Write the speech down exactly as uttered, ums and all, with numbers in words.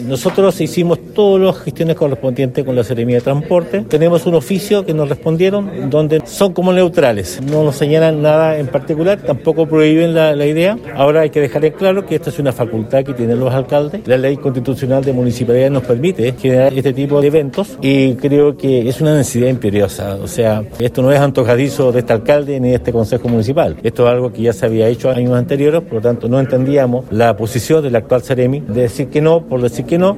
Nosotros hicimos todas las gestiones correspondientes con la Seremía de Transporte. Tenemos un oficio que nos respondieron donde son como neutrales, no nos señalan nada en particular, tampoco prohíben la, la idea. Ahora hay que dejar en claro que esto es una facultad que tienen los alcaldes. La ley constitucional de municipalidad nos permite generar este tipo de eventos y creo que es una necesidad imperiosa. O sea, esto no es antojadizo de este alcalde ni de este consejo municipal. Esto es algo que ya se había hecho años anteriores, por lo tanto no entendíamos la posición del actual Seremi de decir que no por decir que no,